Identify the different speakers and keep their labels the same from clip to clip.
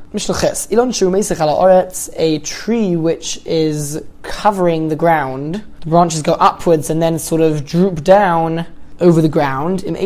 Speaker 1: Mishnah Ches. Ilon shu meisech ala oretz, a tree which is covering the ground. The branches go upwards and then sort of droop down over the ground. If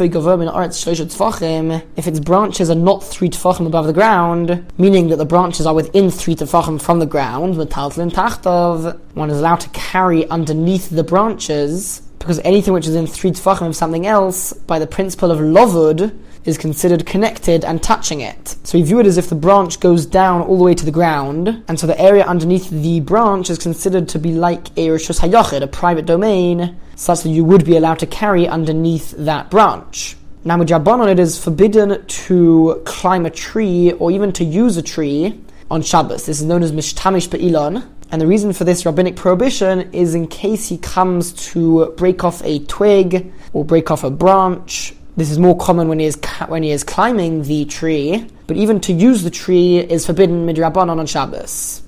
Speaker 1: its branches are not 3 tefachim above the ground, meaning that the branches are within 3 tefachim from the ground, one is allowed to carry underneath the branches, because anything which is in 3 tefachim of something else, by the principle of lovud, is considered connected and touching it. So we view it as if the branch goes down all the way to the ground, and so the area underneath the branch is considered to be like a reshus hayachid, a private domain, such that you would be allowed to carry underneath that branch. Now with Rabbanon, it is forbidden to climb a tree or even to use a tree on Shabbos. This is known as mishtamish be'ilon, and the reason for this rabbinic prohibition is in case he comes to break off a twig or break off a branch. This is more common when he is climbing the tree, but even to use the tree is forbidden midrabanan on Shabbos.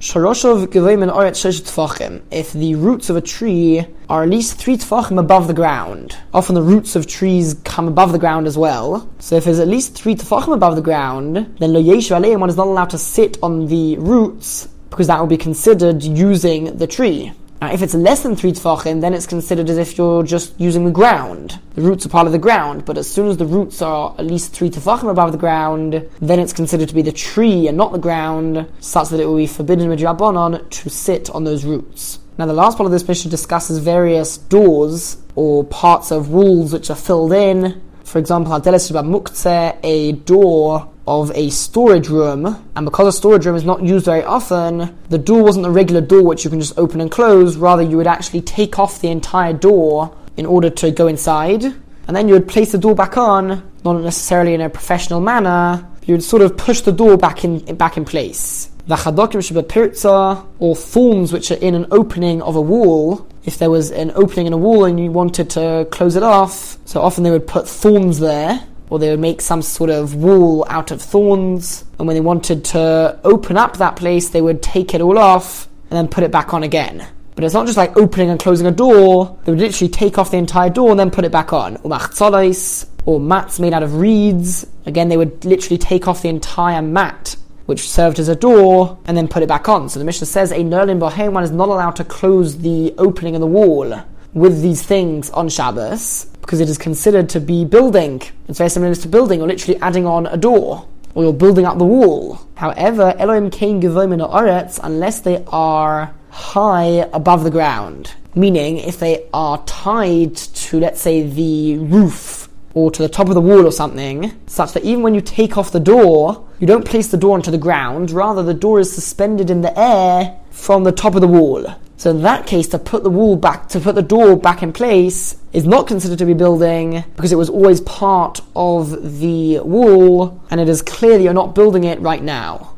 Speaker 1: If the roots of a tree are at least 3 tefachim above the ground, often the roots of trees come above the ground as well. So if there's at least 3 tefachim above the ground, then lo yeshu aleim, one is not allowed to sit on the roots, because that will be considered using the tree. Now, if it's less than 3 tefachim, then it's considered as if you're just using the ground. The roots are part of the ground, but as soon as the roots are at least 3 tefachim above the ground, then it's considered to be the tree and not the ground, such that it will be forbidden midrabanan to sit on those roots. Now, the last part of this Mishnah discusses various doors or parts of walls which are filled in. For example, hadeles sheba muktzeh, a door of a storage room, and because a storage room is not used very often, the door wasn't a regular door which you can just open and close. Rather, you would actually take off the entire door in order to go inside, and then you would place the door back on, not necessarily in a professional manner. You would sort of push the door back in place. The chadokim sheba pirza, or thorns which are in an opening of a wall. If there was an opening in a wall and you wanted to close it off, so often they would put thorns there, or they would make some sort of wall out of thorns, and when they wanted to open up that place, they would take it all off and then put it back on again. But it's not just like opening and closing a door. They would literally take off the entire door and then put it back on. Or machzolais, or mats made out of reeds. Again, they would literally take off the entire mat which served as a door, and then put it back on. So the Mishnah says, a nerlin bohem, one is not allowed to close the opening in the wall with these things on Shabbos, because it is considered to be building. It's very similar to building. You're literally adding on a door, or you're building up the wall. However, Elohim kein gevoim in haaretz, unless they are high above the ground. Meaning, if they are tied to, let's say, the roof, or to the top of the wall or something, such that even when you take off the door, you don't place the door onto the ground, rather the door is suspended in the air from the top of the wall. So in that case, to put the door back in place is not considered to be building, because it was always part of the wall, and it is clear that you're not building it right now.